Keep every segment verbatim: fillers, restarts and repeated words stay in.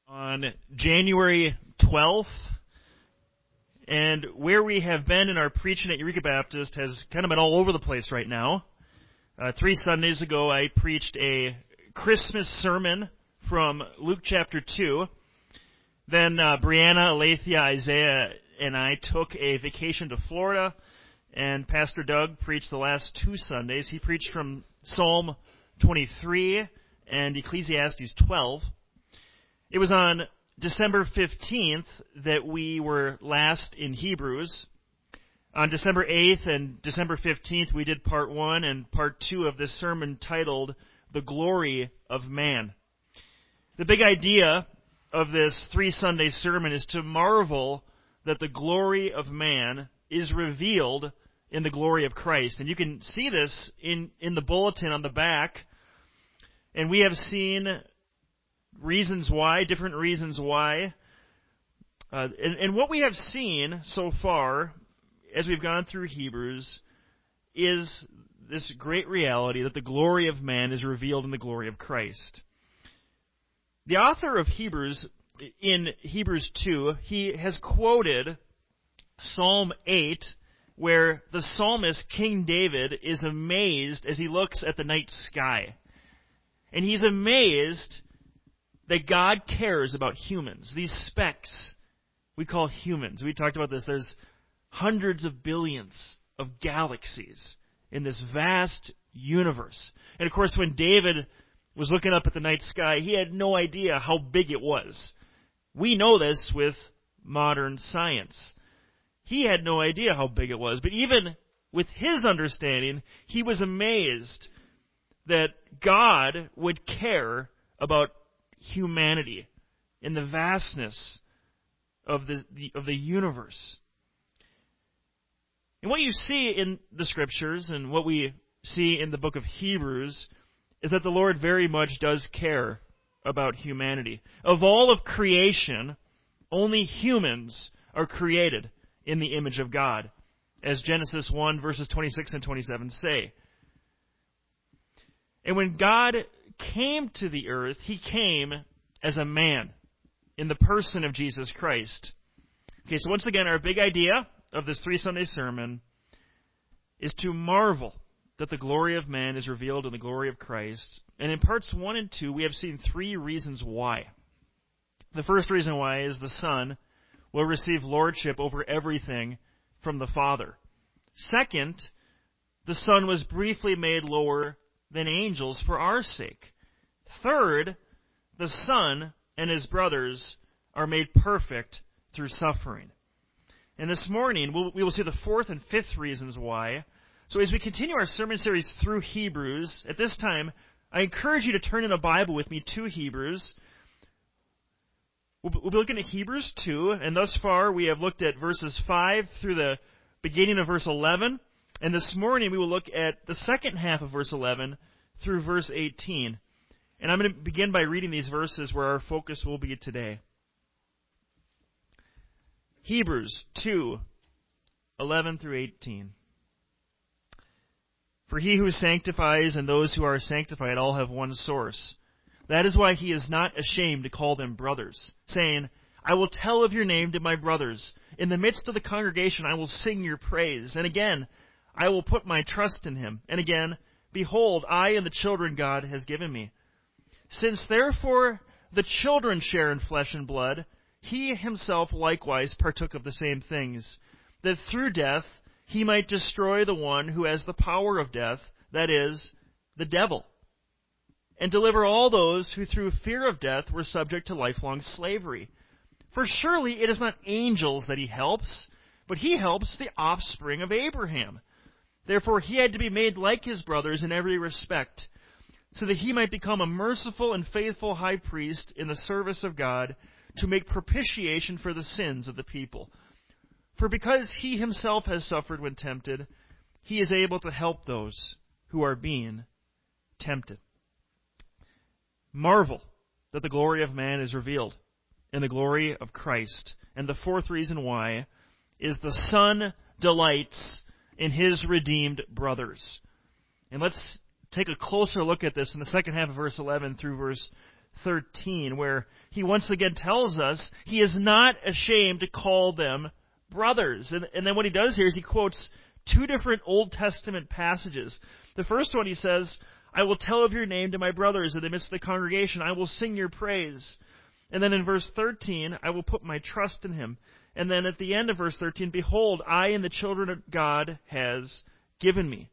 on January twelfth, and where we have been in our preaching at Eureka Baptist has kind of been all over the place right now. Uh, three Sundays ago, I preached a Christmas sermon from Luke chapter two. Then uh, Brianna, Alethea, Isaiah, and I took a vacation to Florida, and Pastor Doug preached the last two Sundays. He preached from Psalm twenty-three and Ecclesiastes twelve. It was on December fifteenth that we were last in Hebrews. On December eighth and December fifteenth, we did part one and part two of this sermon titled, The Glory of Man. The big idea of this three-Sunday sermon is to marvel that the glory of man is revealed in the glory of Christ. And you can see this in, in the bulletin on the back. And we have seen reasons why, different reasons why. Uh, and, and what we have seen so far, as we've gone through Hebrews, is this great reality that the glory of man is revealed in the glory of Christ. The author of Hebrews, in Hebrews two, he has quoted Psalm eight, where the psalmist, King David, is amazed as he looks at the night sky. And he's amazed that God cares about humans. These specks we call humans. We talked about this. There's hundreds of billions of galaxies in this vast universe. And of course, when David was looking up at the night sky, he had no idea how big it was. We know this with modern science. He had no idea how big it was. But even with his understanding, he was amazed that God would care about humanity in the vastness of the, the of the universe. And what you see in the Scriptures and what we see in the book of Hebrews is that the Lord very much does care about humanity. Of all of creation, only humans are created in the image of God, as Genesis one verses twenty-six and twenty-seven say. And when God came to the earth, He came as a man in the person of Jesus Christ. Okay, so once again, our big idea of this three-Sunday sermon is to marvel that the glory of man is revealed in the glory of Christ. And in parts one and two, we have seen three reasons why. The first reason why is the Son will receive lordship over everything from the Father. Second, the Son was briefly made lower than angels for our sake. Third, the Son and His brothers are made perfect through suffering. And this morning, we'll, we will see the fourth and fifth reasons why. So as we continue our sermon series through Hebrews, at this time, I encourage you to turn in a Bible with me to Hebrews. We'll, we'll be looking at Hebrews two, and thus far we have looked at verses five through the beginning of verse eleven. And this morning we will look at the second half of verse eleven through verse eighteen. And I'm going to begin by reading these verses where our focus will be today. Hebrews two, eleven through eighteen. For He who sanctifies and those who are sanctified all have one source. That is why He is not ashamed to call them brothers, saying, I will tell of your name to my brothers. In the midst of the congregation I will sing your praise. And again, I will put my trust in Him. And again, behold, I and the children God has given me. Since therefore the children share in flesh and blood, He Himself likewise partook of the same things, that through death He might destroy the one who has the power of death, that is, the devil, and deliver all those who through fear of death were subject to lifelong slavery. For surely it is not angels that He helps, but He helps the offspring of Abraham. Therefore He had to be made like His brothers in every respect, so that He might become a merciful and faithful high priest in the service of God, to make propitiation for the sins of the people. For because He Himself has suffered when tempted, He is able to help those who are being tempted. Marvel that the glory of man is revealed in the glory of Christ. And the fourth reason why is the Son delights in His redeemed brothers. And let's take a closer look at this in the second half of verse eleven through verse thirteen, where he once again tells us he is not ashamed to call them brothers. And, and then what he does here is he quotes two different Old Testament passages. The first one he says, I will tell of your name to my brothers in the midst of the congregation. I will sing your praise. And then in verse thirteen, I will put my trust in him. And then at the end of verse thirteen, behold, I and the children of God has given me.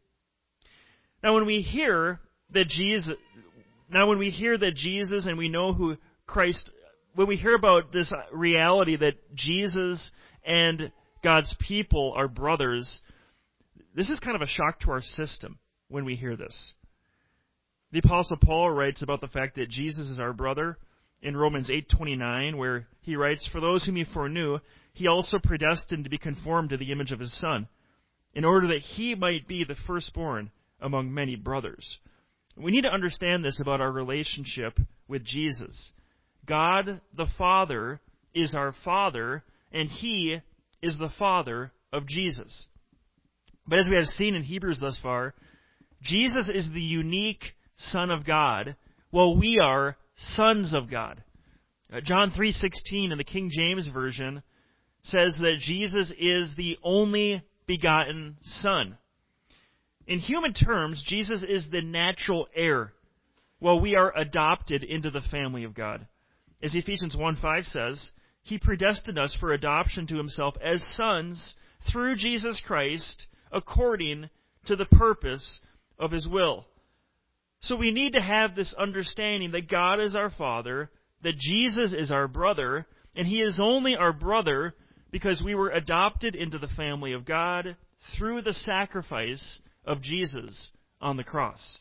Now when we hear that Jesus, now when we hear that Jesus and we know who Christ, when we hear about this reality that Jesus and God's people are brothers, this is kind of a shock to our system when we hear this. The Apostle Paul writes about the fact that Jesus is our brother in Romans eight twenty-nine, where he writes, for those whom he foreknew, he also predestined to be conformed to the image of his Son, in order that he might be the firstborn among many brothers. We need to understand this about our relationship with Jesus. God the Father is our Father, and he is the Father of Jesus. But as we have seen in Hebrews thus far, Jesus is the unique Son of God, while we are sons of God. Uh, John three sixteen in the King James Version says that Jesus is the only begotten Son. In human terms, Jesus is the natural heir, while we are adopted into the family of God. As Ephesians one five says, he predestined us for adoption to himself as sons through Jesus Christ, according to the purpose of his will. So we need to have this understanding that God is our Father, that Jesus is our brother, and he is only our brother because we were adopted into the family of God through the sacrifice of Jesus on the cross.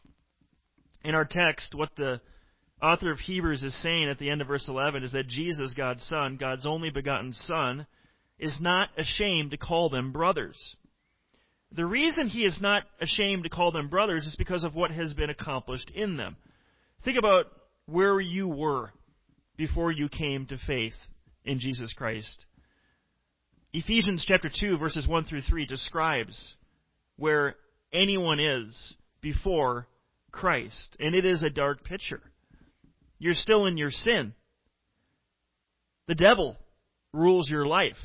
In our text, what the author of Hebrews is saying at the end of verse eleven is that Jesus, God's Son, God's only begotten Son, is not ashamed to call them brothers. The reason he is not ashamed to call them brothers is because of what has been accomplished in them. Think about where you were before you came to faith in Jesus Christ. Ephesians chapter two, verses one through three describes where anyone is before Christ. And it is a dark picture. You're still in your sin. The devil rules your life.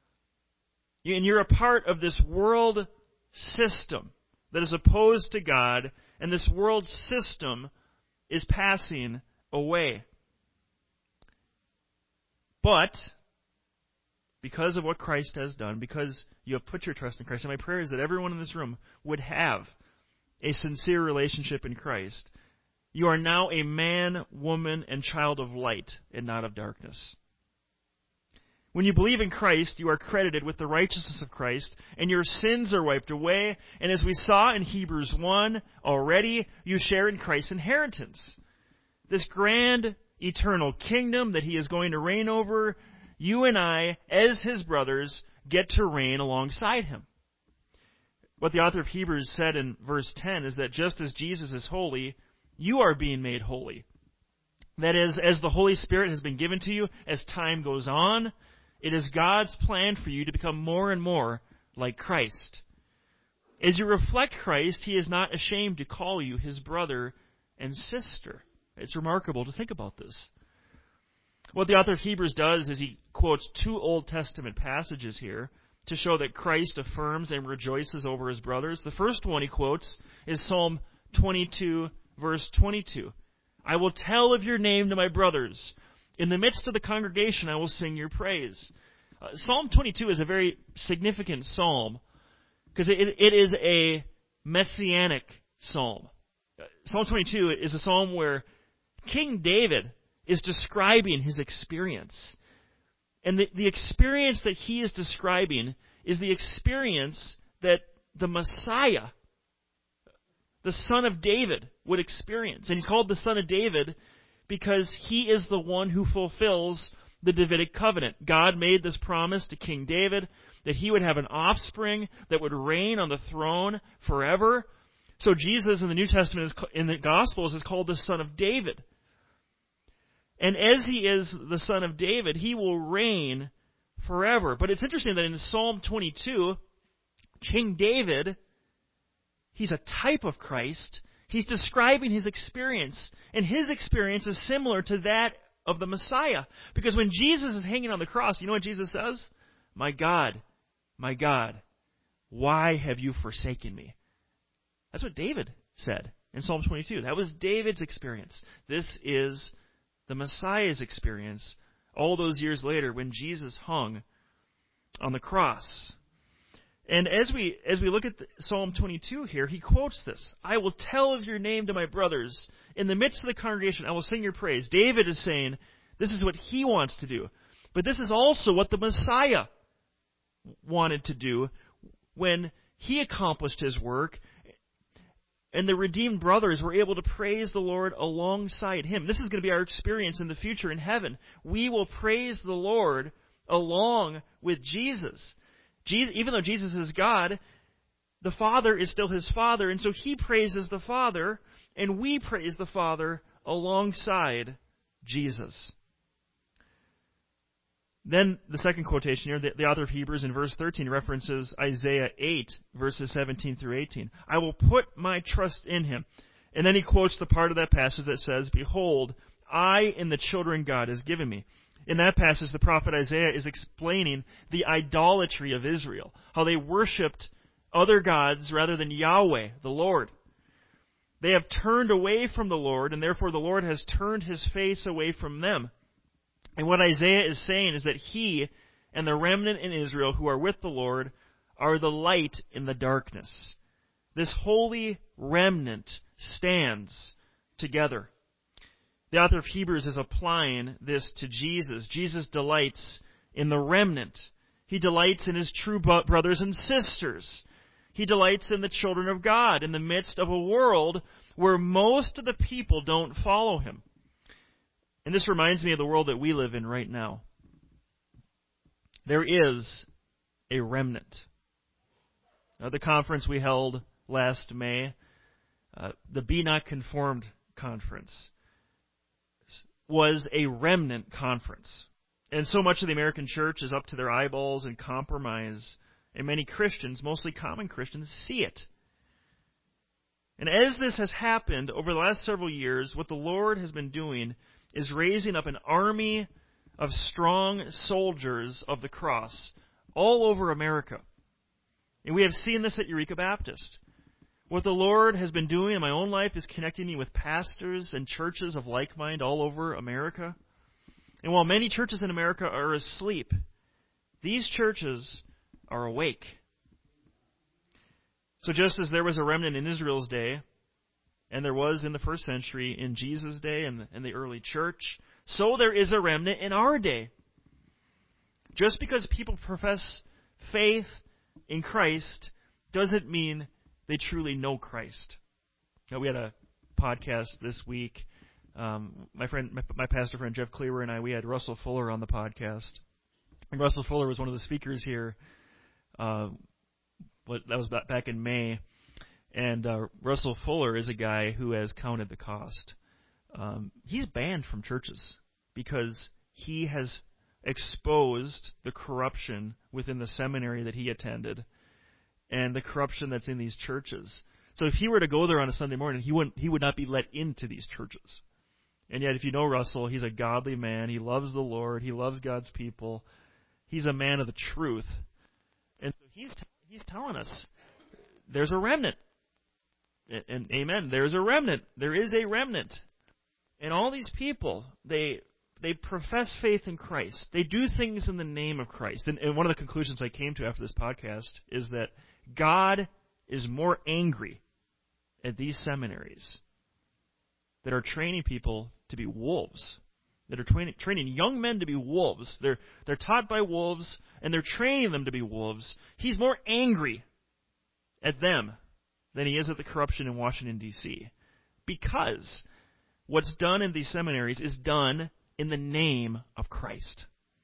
And you're a part of this world system that is opposed to God, and this world system is passing away. But because of what Christ has done, because you have put your trust in Christ, and my prayer is that everyone in this room would have a sincere relationship in Christ. You are now a man, woman, and child of light, and not of darkness. When you believe in Christ, you are credited with the righteousness of Christ, and your sins are wiped away. And as we saw in Hebrews one already, you share in Christ's inheritance. This grand, eternal kingdom that he is going to reign over, you and I, as his brothers, get to reign alongside him. What the author of Hebrews said in verse ten is that just as Jesus is holy, you are being made holy. That is, as the Holy Spirit has been given to you, as time goes on, it is God's plan for you to become more and more like Christ. As you reflect Christ, he is not ashamed to call you his brother and sister. It's remarkable to think about this. What the author of Hebrews does is he quotes two Old Testament passages here to show that Christ affirms and rejoices over his brothers. The first one he quotes is Psalm twenty-two, verse twenty-two. I will tell of your name to my brothers. In the midst of the congregation, I will sing your praise. Uh, Psalm twenty-two is a very significant psalm because it, it is a messianic psalm. Uh, psalm twenty-two is a psalm where King David is describing his experience. And the, the experience that he is describing is the experience that the Messiah, the Son of David, would experience. And he's called the Son of David because he is the one who fulfills the Davidic covenant. God made this promise to King David that he would have an offspring that would reign on the throne forever. So Jesus in the New Testament, is, in the Gospels, is called the Son of David. And as he is the Son of David, he will reign forever. But it's interesting that in Psalm twenty-two, King David, he's a type of Christ. He's describing his experience, and his experience is similar to that of the Messiah. Because when Jesus is hanging on the cross, you know what Jesus says? My God, my God, why have you forsaken me? That's what David said in Psalm twenty-two. That was David's experience. This is the Messiah's experience all those years later when Jesus hung on the cross. And as we as we look at the, Psalm twenty-two here, he quotes this. I will tell of your name to my brothers. In the midst of the congregation, I will sing your praise. David is saying this is what he wants to do. But this is also what the Messiah wanted to do when he accomplished his work. And the redeemed brothers were able to praise the Lord alongside him. This is going to be our experience in the future in heaven. We will praise the Lord along with Jesus. Jesus, even though Jesus is God, the Father is still his Father, and so he praises the Father, and we praise the Father alongside Jesus. Then the second quotation here, the, the author of Hebrews in verse thirteen references Isaiah eight, verses seventeen through eighteen. I will put my trust in him. And then he quotes the part of that passage that says, Behold, I and the children God has given me. In that passage, the prophet Isaiah is explaining the idolatry of Israel, how they worshipped other gods rather than Yahweh, the Lord. They have turned away from the Lord, and therefore the Lord has turned his face away from them. And what Isaiah is saying is that he and the remnant in Israel who are with the Lord are the light in the darkness. This holy remnant stands together. The author of Hebrews is applying this to Jesus. Jesus delights in the remnant. He delights in his true brothers and sisters. He delights in the children of God in the midst of a world where most of the people don't follow him. And this reminds me of the world that we live in right now. There is a remnant. At the conference we held last May, uh, the Be Not Conformed conference, was a remnant conference. And so much of the American church is up to their eyeballs in compromise, and many Christians, mostly common Christians, see it. And as this has happened over the last several years, what the Lord has been doing is raising up an army of strong soldiers of the cross all over America. And we have seen this at Eureka Baptist. What the Lord has been doing in my own life is connecting me with pastors and churches of like mind all over America. And while many churches in America are asleep, these churches are awake. So just as there was a remnant in Israel's day, and there was in the first century in Jesus' day and in the early church, so there is a remnant in our day. Just because people profess faith in Christ doesn't mean they truly know Christ. Now, we had a podcast this week. Um, my friend, my, my pastor friend Jeff Cleaver and I, we had Russell Fuller on the podcast. And Russell Fuller was one of the speakers here. Uh, what, that was back in May. And uh, Russell Fuller is a guy who has counted the cost. Um, he's banned from churches because he has exposed the corruption within the seminary that he attended and the corruption that's in these churches. So if he were to go there on a Sunday morning, he wouldn't he would not be let into these churches. And yet if you know Russell, he's a godly man. He loves the Lord. He loves God's people. He's a man of the truth. And so he's t- he's telling us there's a remnant. And, and amen, there's a remnant. There is a remnant. And all these people, they They profess faith in Christ. They do things in the name of Christ. And, and one of the conclusions I came to after this podcast is that God is more angry at these seminaries that are training people to be wolves, that are training, training young men to be wolves. They're, they're taught by wolves, and they're training them to be wolves. He's more angry at them than he is at the corruption in Washington, D C Because what's done in these seminaries is done in the name of Christ.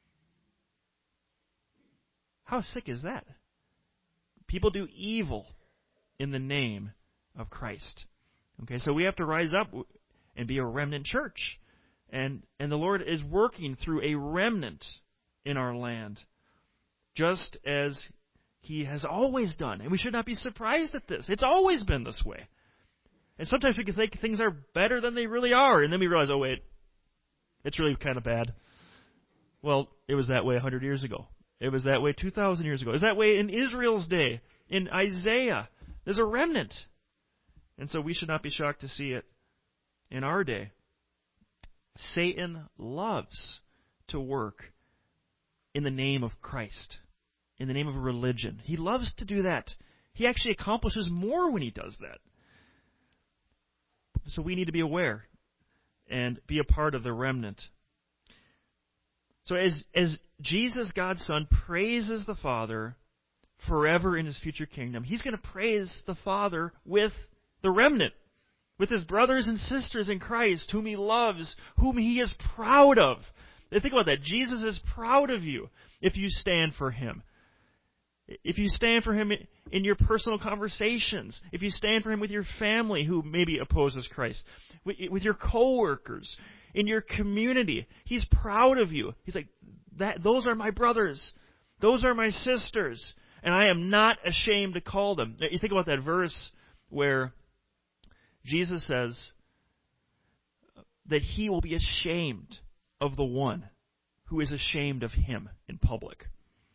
How sick is that? People do evil in the name of Christ. Okay, so we have to rise up and be a remnant church. And, and the Lord is working through a remnant in our land, just as He has always done. And we should not be surprised at this. It's always been this way. And sometimes we can think things are better than they really are, and then we realize, oh wait, it's really kind of bad. Well, it was that way one hundred years ago. It was that way two thousand years ago. It was that way in Israel's day, in Isaiah. There's a remnant. And so we should not be shocked to see it in our day. Satan loves to work in the name of Christ, in the name of religion. He loves to do that. He actually accomplishes more when he does that. So we need to be aware and be a part of the remnant. So as, as Jesus, God's Son, praises the Father forever in his future kingdom, he's going to praise the Father with the remnant, with his brothers and sisters in Christ, whom he loves, whom he is proud of. And think about that. Jesus is proud of you if you stand for him. If you stand for him in your personal conversations, if you stand for him with your family who maybe opposes Christ, with your coworkers, in your community, he's proud of you. He's like, that, those are my brothers. Those are my sisters. And I am not ashamed to call them. You think about that verse where Jesus says that he will be ashamed of the one who is ashamed of him in public.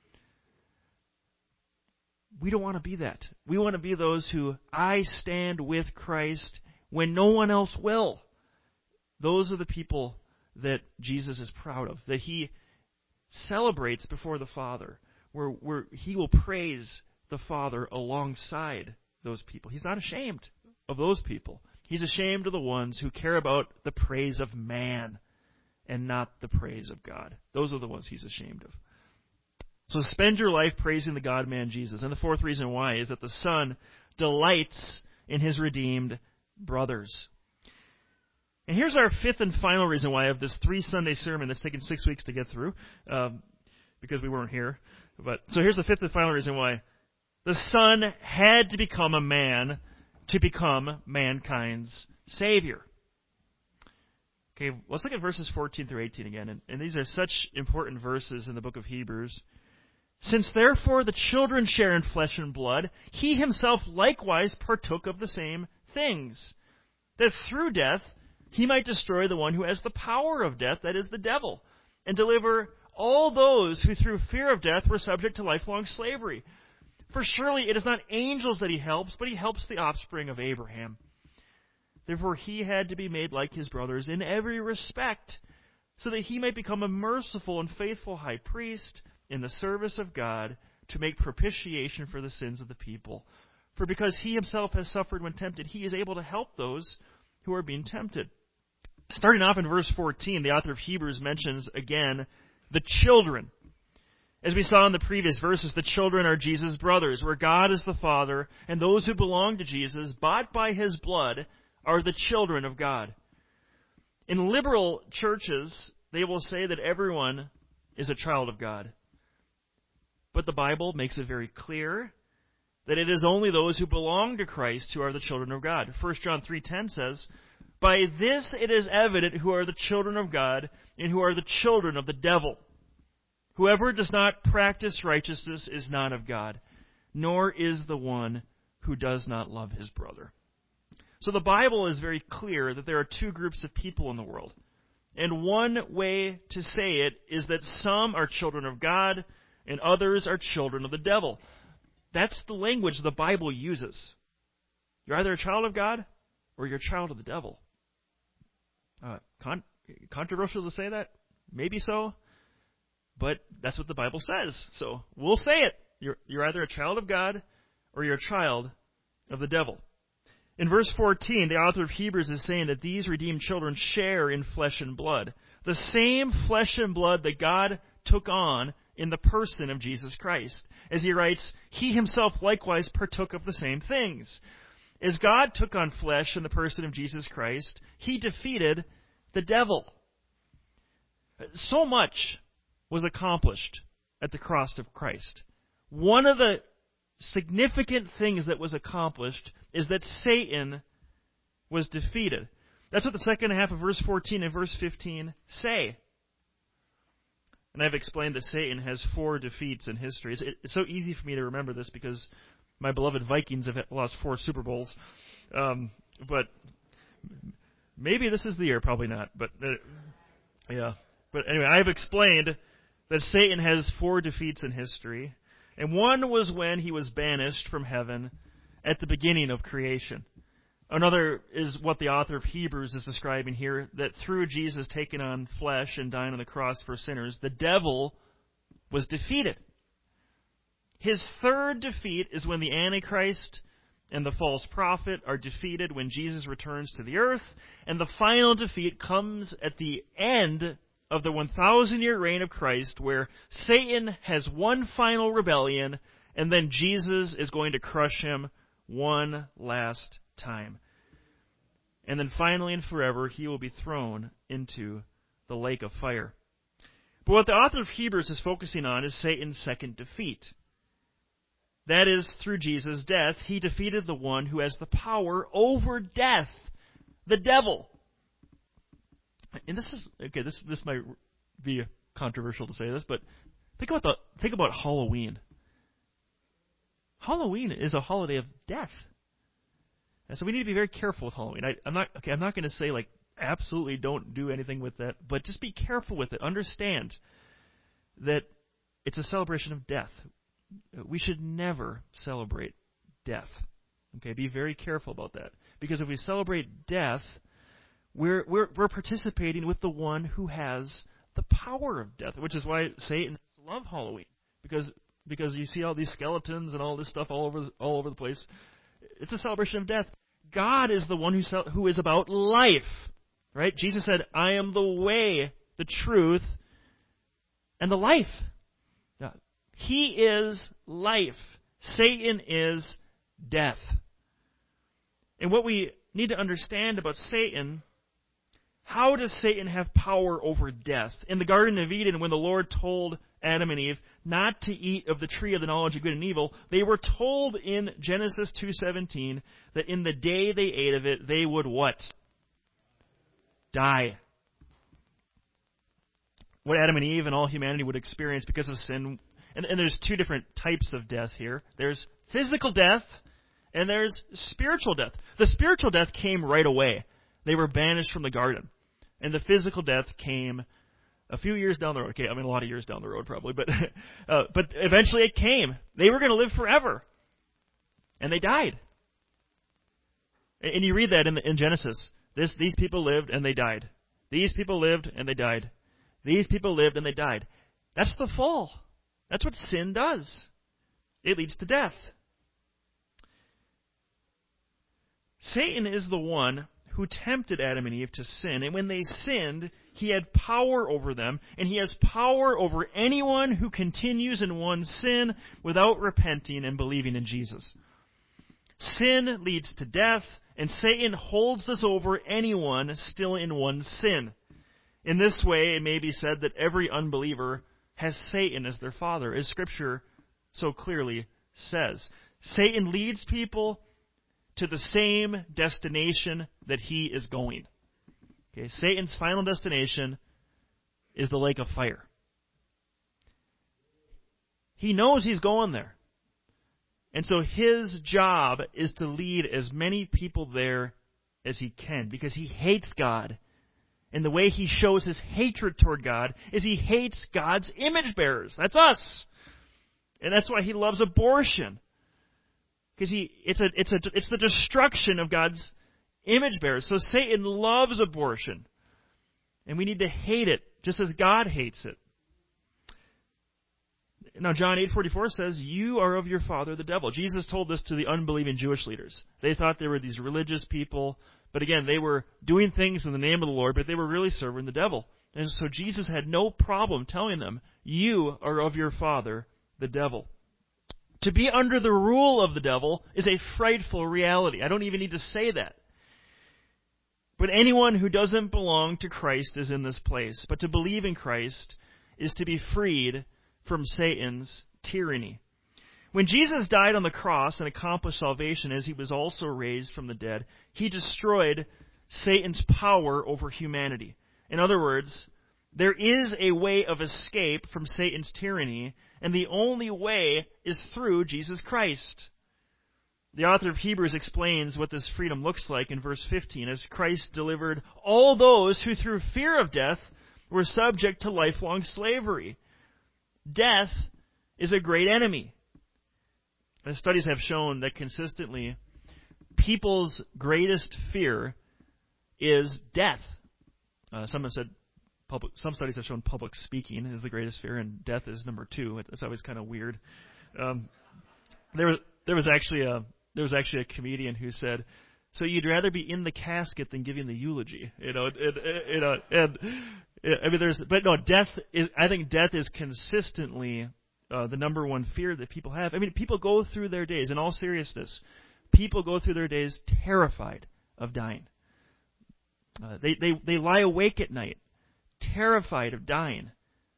We don't want to be that. We want to be those who, I stand with Christ when no one else will. Those are the people that Jesus is proud of, that he celebrates before the Father, where, where he will praise the Father alongside those people. He's not ashamed of those people. He's ashamed of the ones who care about the praise of man and not the praise of God. Those are the ones he's ashamed of. So spend your life praising the God-man Jesus. And the fourth reason why is that the Son delights in his redeemed brothers. And here's our fifth and final reason why I have this three-Sunday sermon that's taken six weeks to get through, um, because we weren't here. But so here's the fifth and final reason why. The Son had to become a man to become mankind's Savior. Okay, let's look at verses fourteen through eighteen again. And, and these are such important verses in the book of Hebrews. Since therefore the children share in flesh and blood, he himself likewise partook of the same things, that through death he might destroy the one who has the power of death, that is the devil, and deliver all those who through fear of death were subject to lifelong slavery. For surely it is not angels that he helps, but he helps the offspring of Abraham. Therefore he had to be made like his brothers in every respect, so that he might become a merciful and faithful high priest in the service of God to make propitiation for the sins of the people. For because he himself has suffered when tempted, he is able to help those who are being tempted. Starting off in verse fourteen, the author of Hebrews mentions again the children. As we saw in the previous verses, the children are Jesus' brothers, where God is the Father, and those who belong to Jesus, bought by his blood, are the children of God. In liberal churches, they will say that everyone is a child of God. But the Bible makes it very clear that it is only those who belong to Christ who are the children of God. First John three ten says, by this it is evident who are the children of God and who are the children of the devil. Whoever does not practice righteousness is not of God, nor is the one who does not love his brother. So the Bible is very clear that there are two groups of people in the world. And one way to say it is that some are children of God and others are children of the devil. That's the language the Bible uses. You're either a child of God or you're a child of the devil. Uh, con- controversial to say that? Maybe so. But that's what the Bible says. So we'll say it. You're, you're either a child of God or you're a child of the devil. In verse fourteen, the author of Hebrews is saying that these redeemed children share in flesh and blood. The same flesh and blood that God took on in the person of Jesus Christ. As he writes, he himself likewise partook of the same things. As God took on flesh in the person of Jesus Christ, he defeated the devil. So much was accomplished at the cross of Christ. One of the significant things that was accomplished is that Satan was defeated. That's what the second half of verse fourteen and verse fifteen say. And I've explained that Satan has four defeats in history. It's, it's so easy for me to remember this because my beloved Vikings have lost four Super Bowls. Um, but maybe this is the year. Probably not. But uh, yeah. But anyway, I've explained that Satan has four defeats in history, and one was when he was banished from heaven at the beginning of creation. Another is what the author of Hebrews is describing here, that through Jesus taking on flesh and dying on the cross for sinners, the devil was defeated. His third defeat is when the Antichrist and the false prophet are defeated when Jesus returns to the earth, and the final defeat comes at the end of the one thousand year reign of Christ, where Satan has one final rebellion, and then Jesus is going to crush him one last time. And then finally and forever, he will be thrown into the lake of fire. But what the author of Hebrews is focusing on is Satan's second defeat. That is, through Jesus' death, he defeated the one who has the power over death, the devil. And this is, okay, this this might be controversial to say this, but think about the think about Halloween. Halloween is a holiday of death. And so we need to be very careful with Halloween. I, I'm not okay, I'm not going to say, like, absolutely don't do anything with that, but just be careful with it. Understand that it's a celebration of death. We should never celebrate death. Okay, be very careful about that. Because if we celebrate death, we're we're we're participating with the one who has the power of death, which is why Satan loves Halloween. Because because you see all these skeletons and all this stuff all over all over the place. It's a celebration of death. God is the one who who is about life. Right? Jesus said, "I am the way, the truth, and the life." Now, he is life. Satan is death. And what we need to understand about Satan, how does Satan have power over death? In the Garden of Eden, when the Lord told Adam and Eve not to eat of the tree of the knowledge of good and evil, they were told in Genesis two seventeen that in the day they ate of it, they would what? Die. What Adam and Eve and all humanity would experience because of sin. And, and there's two different types of death here. There's physical death and there's spiritual death. The spiritual death came right away. They were banished from the garden. And the physical death came a few years down the road. Okay, I mean a lot of years down the road probably, but uh, but eventually it came. They were going to live forever. And they died. And, and you read that in, the, in Genesis. This, these people lived and they died. These people lived and they died. These people lived and they died. That's the fall. That's what sin does. It leads to death. Satan is the one who tempted Adam and Eve to sin. And when they sinned, he had power over them. And he has power over anyone who continues in one's sin without repenting and believing in Jesus. Sin leads to death, and Satan holds this over anyone still in one's sin. In this way, it may be said that every unbeliever has Satan as their father, as Scripture so clearly says. Satan leads people to the same destination that he is going. Okay, Satan's final destination is the lake of fire. He knows he's going there. And so his job is to lead as many people there as he can, because he hates God. And the way he shows his hatred toward God is he hates God's image bearers. That's us. And that's why he loves abortion. Because he, it's a, it's a, it's the destruction of God's image bearers. So Satan loves abortion. And we need to hate it, just as God hates it. Now, John eight forty-four says, "You are of your father, the devil." Jesus told this to the unbelieving Jewish leaders. They thought they were these religious people. But again, they were doing things in the name of the Lord, but they were really serving the devil. And so Jesus had no problem telling them, "You are of your father, the devil." To be under the rule of the devil is a frightful reality. I don't even need to say that. But anyone who doesn't belong to Christ is in this place. But to believe in Christ is to be freed from Satan's tyranny. When Jesus died on the cross and accomplished salvation, as he was also raised from the dead, he destroyed Satan's power over humanity. In other words, there is a way of escape from Satan's tyranny, and the only way is through Jesus Christ. The author of Hebrews explains what this freedom looks like in verse fifteen, as Christ delivered all those who through fear of death were subject to lifelong slavery. Death is a great enemy. The studies have shown that consistently people's greatest fear is death. Uh, some have said public. Some studies have shown public speaking is the greatest fear, and death is number two. It's always kind of weird. Um, there was there was actually a there was actually a comedian who said, "So you'd rather be in the casket than giving the eulogy?" You know, and, you know, and I mean, there's but no, death is. I think death is consistently uh, the number one fear that people have. I mean, people go through their days. In all seriousness, people go through their days terrified of dying. Uh, they, they, they lie awake at night, terrified of dying.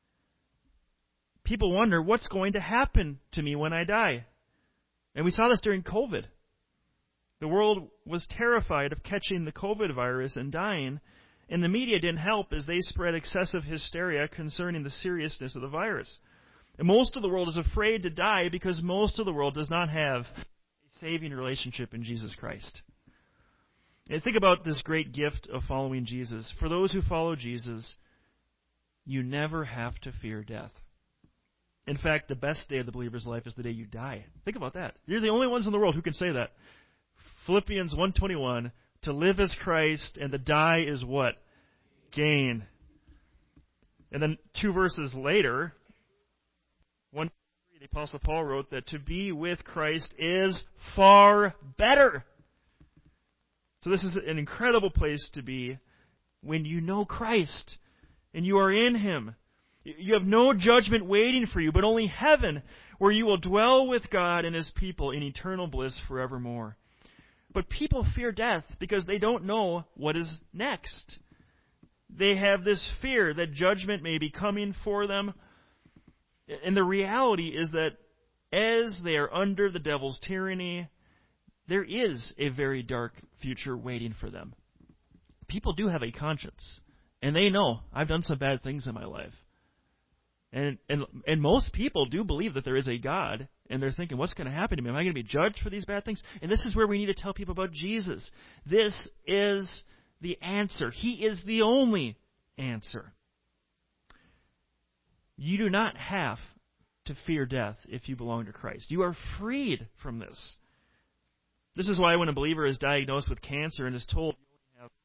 People wonder, what's going to happen to me when I die? And we saw this during COVID. The world was terrified of catching the COVID virus and dying, and the media didn't help as they spread excessive hysteria concerning the seriousness of the virus. And most of the world is afraid to die because most of the world does not have a saving relationship in Jesus Christ. And think about this great gift of following Jesus. For those who follow Jesus, you never have to fear death. In fact, the best day of the believer's life is the day you die. Think about that. You're the only ones in the world who can say that. Philippians one twenty-one, to live is Christ, and to die is what? Gain. And then two verses later, one the Apostle Paul wrote that to be with Christ is far better. So this is an incredible place to be when you know Christ and you are in Him. You have no judgment waiting for you, but only heaven, where you will dwell with God and His people in eternal bliss forevermore. But people fear death because they don't know what is next. They have this fear that judgment may be coming for them. And the reality is that as they are under the devil's tyranny, there is a very dark future waiting for them. People do have a conscience, and they know, I've done some bad things in my life. And and and most people do believe that there is a God, and they're thinking, what's going to happen to me? Am I going to be judged for these bad things? And this is where we need to tell people about Jesus. This is the answer. He is the only answer. You do not have to fear death if you belong to Christ. You are freed from this. This is why when a believer is diagnosed with cancer and is told you have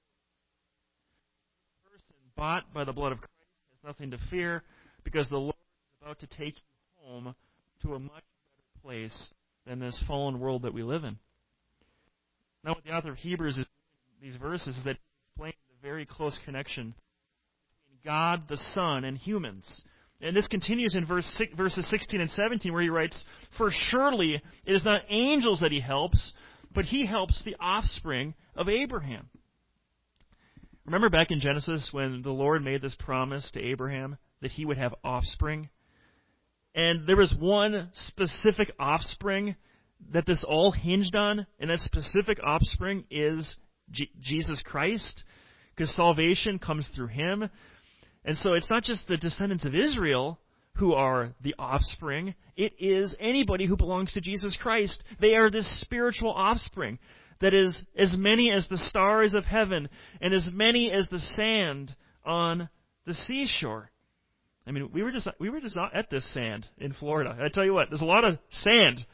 a person bought by the blood of Christ has nothing to fear because the Lord is about to take you home to a much better place than this fallen world that we live in. Now what the author of Hebrews is doing in these verses is that he explains the very close connection between God the Son and humans. And this continues in verse six, verses sixteen and seventeen where he writes, "For surely it is not angels that He helps, but He helps the offspring of Abraham." Remember back in Genesis when the Lord made this promise to Abraham that he would have offspring? And there was one specific offspring that this all hinged on, and that specific offspring is G- Jesus Christ, because salvation comes through Him. And so it's not just the descendants of Israel who are the offspring. It is anybody who belongs to Jesus Christ. They are this spiritual offspring that is as many as the stars of heaven and as many as the sand on the seashore. I mean, we were just we were just at this sand in Florida. I tell you what, there's a lot of sand.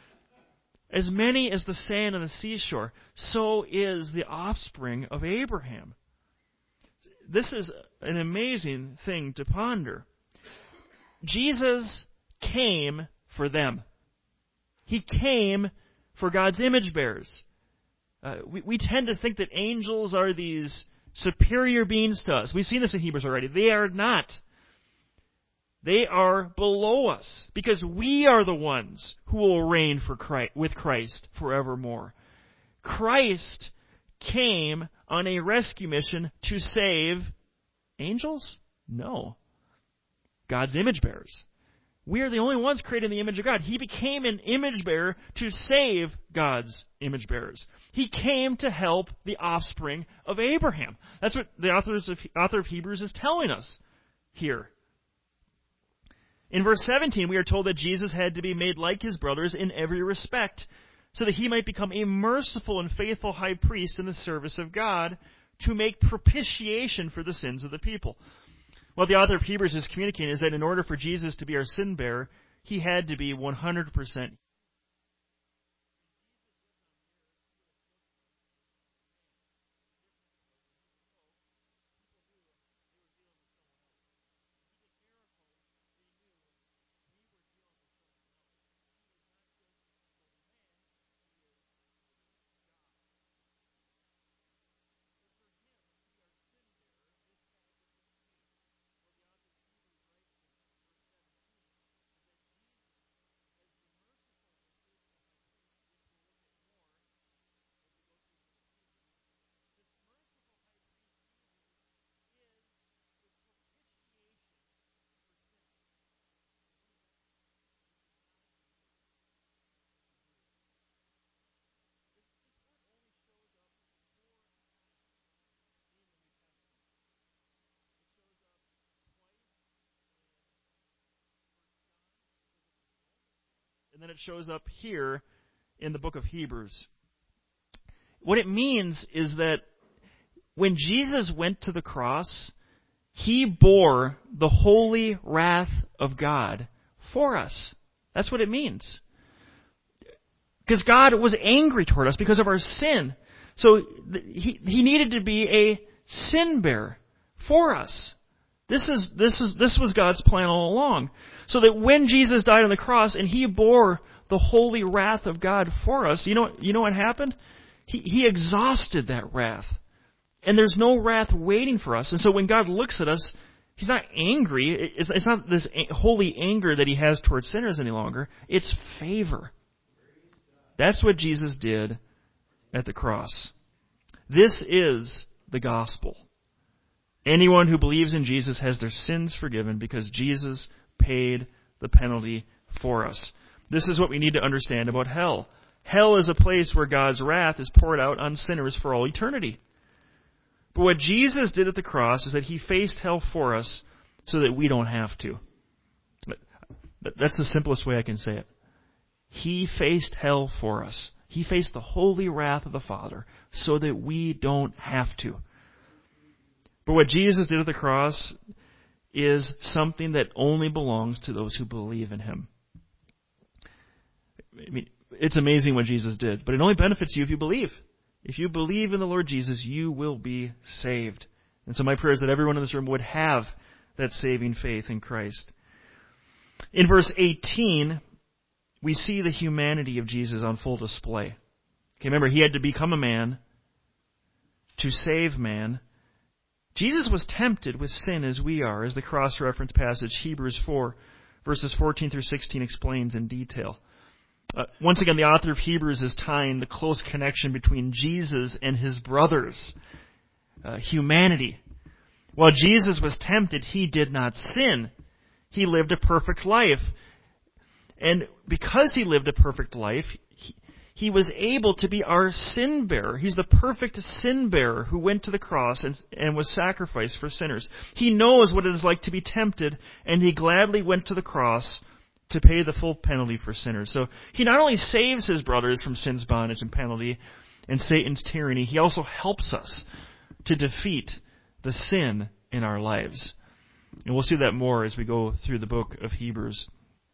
As many as the sand on the seashore, so is the offspring of Abraham. This is an amazing thing to ponder. Jesus came for them. He came for God's image bearers. Uh, we, we tend to think that angels are these superior beings to us. We've seen this in Hebrews already. They are not. They are below us because we are the ones who will reign for Christ, with Christ forevermore. Christ came on a rescue mission to save angels? No. God's image bearers. We are the only ones created in the image of God. He became an image bearer to save God's image bearers. He came to help the offspring of Abraham. That's what the authors of, author of Hebrews is telling us here. In verse seventeen, we are told that Jesus had to be made like His brothers in every respect, so that he might become a merciful and faithful high priest in the service of God to make propitiation for the sins of the people. What the author of Hebrews is communicating is that in order for Jesus to be our sin bearer, he had to be one hundred percent. And then it shows up here in the book of Hebrews. What it means is that when Jesus went to the cross, he bore the holy wrath of God for us. That's what it means. Because God was angry toward us because of our sin. So he, he needed to be a sin bearer for us. This is this is this was God's plan all along. So that when Jesus died on the cross and he bore the holy wrath of God for us, you know you know what happened? He he exhausted that wrath. And there's no wrath waiting for us. And so when God looks at us, he's not angry. It's, it's not this holy anger that he has towards sinners any longer. It's favor. That's what Jesus did at the cross. This is the gospel. Anyone who believes in Jesus has their sins forgiven because Jesus paid the penalty for us. This is what we need to understand about hell. Hell is a place where God's wrath is poured out on sinners for all eternity. But what Jesus did at the cross is that he faced hell for us so that we don't have to. That's the simplest way I can say it. He faced hell for us. He faced the holy wrath of the Father so that we don't have to. But what Jesus did at the cross is something that only belongs to those who believe in him. I mean, it's amazing what Jesus did, but it only benefits you if you believe. If you believe in the Lord Jesus, you will be saved. And so my prayer is that everyone in this room would have that saving faith in Christ. In verse eighteen, we see the humanity of Jesus on full display. Okay, remember, he had to become a man to save man. Jesus was tempted with sin as we are, as the cross-reference passage Hebrews four, verses fourteen through sixteen explains in detail. Uh, once again, the author of Hebrews is tying the close connection between Jesus and his brothers, uh, humanity. While Jesus was tempted, he did not sin. He lived a perfect life. And because he lived a perfect life, he, he was able to be our sin bearer. He's the perfect sin bearer who went to the cross and, and was sacrificed for sinners. He knows what it is like to be tempted, and he gladly went to the cross to pay the full penalty for sinners. So he not only saves his brothers from sin's bondage and penalty and Satan's tyranny, he also helps us to defeat the sin in our lives. And we'll see that more as we go through the book of Hebrews.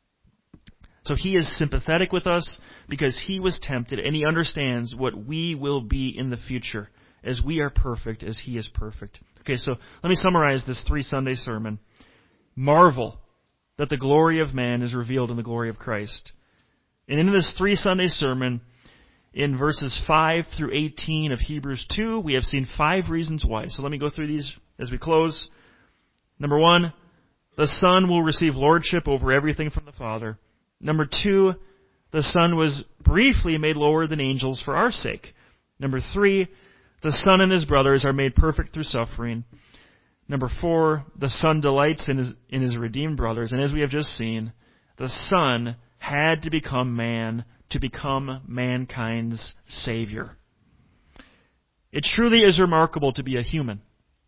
So he is sympathetic with us because he was tempted, and he understands what we will be in the future as we are perfect, as he is perfect. Okay, so let me summarize this three-Sunday sermon. Marvel that the glory of man is revealed in the glory of Christ. And in this three-Sunday sermon, in verses five through eighteen of Hebrews two, we have seen five reasons why. So let me go through these as we close. Number one, the Son will receive lordship over everything from the Father. Number two, the Son was briefly made lower than angels for our sake. Number three, the Son and his brothers are made perfect through suffering. Number four, the Son delights in his, in his redeemed brothers. And as we have just seen, the Son had to become man to become mankind's Savior. It truly is remarkable to be a human.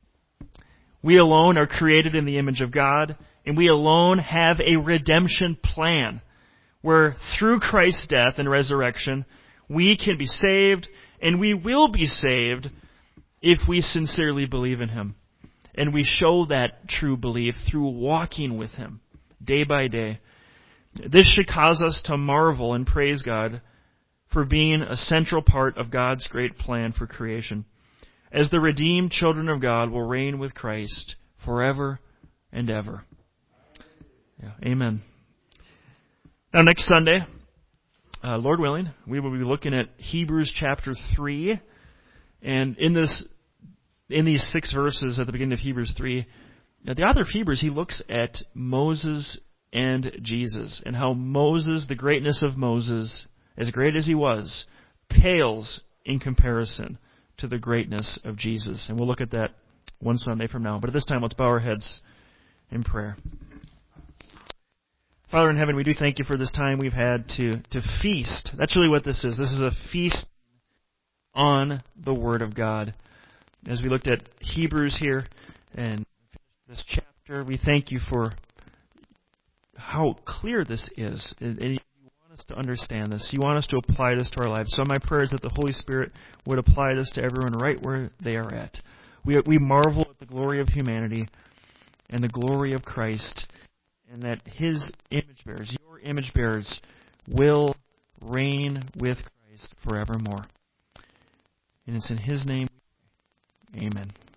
We alone are created in the image of God, and we alone have a redemption plan where through Christ's death and resurrection, We can be saved, and we will be saved if we sincerely believe in Him. And we show that true belief through walking with Him day by day. This should cause us to marvel and praise God for being a central part of God's great plan for creation, as the redeemed children of God will reign with Christ forever and ever. Yeah, amen. Now, next Sunday, uh, Lord willing, we will be looking at Hebrews chapter three. And in this, in these six verses at the beginning of Hebrews three, now the author of Hebrews, he looks at Moses and Jesus, and how Moses, the greatness of Moses, as great as he was, pales in comparison to the greatness of Jesus. And we'll look at that one Sunday from now. But at this time, let's bow our heads in prayer. Father in heaven, we do thank you for this time we've had to, to feast. That's really what this is. This is a feast on the Word of God. As we looked at Hebrews here and this chapter, we thank you for how clear this is. And you want us to understand this. You want us to apply this to our lives. So my prayer is that the Holy Spirit would apply this to everyone right where they are at. We, we marvel at the glory of humanity and the glory of Christ, and that His image bearers, your image bearers, will reign with Christ forevermore. And it's in His name, amen.